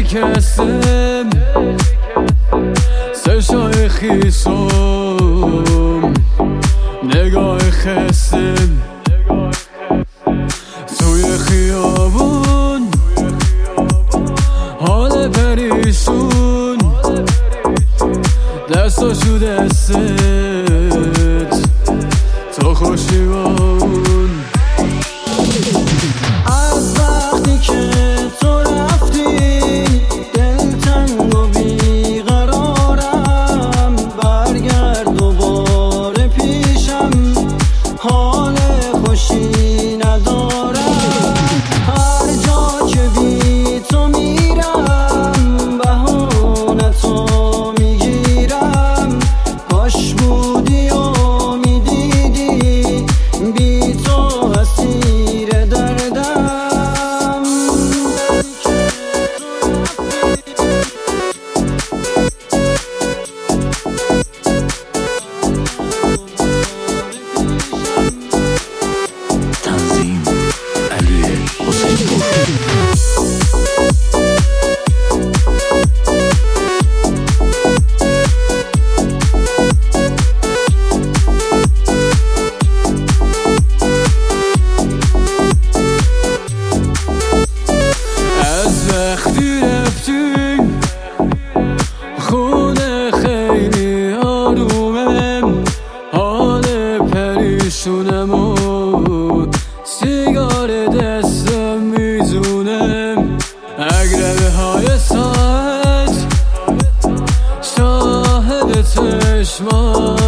شکستم سرشای خیسم نگاه خستم توی خیابون حال پریشون دستاشو دستت تو خوشیبون از وقتی که تو رفتی دلتنگ و بیقرارم برگرد دوباره پیشم حال خوشی ندارم هر جا که بی تو میرم بهونه تو میگیرم کاش بودی و میدیدی بی تو اسیر دردم تنظیم علی حسین‌پور. از وقتی رفتی خونه خیلی آرومم حال پریشونم و سیگار دستم میزونم اگربه های ساعت شاهد چشمام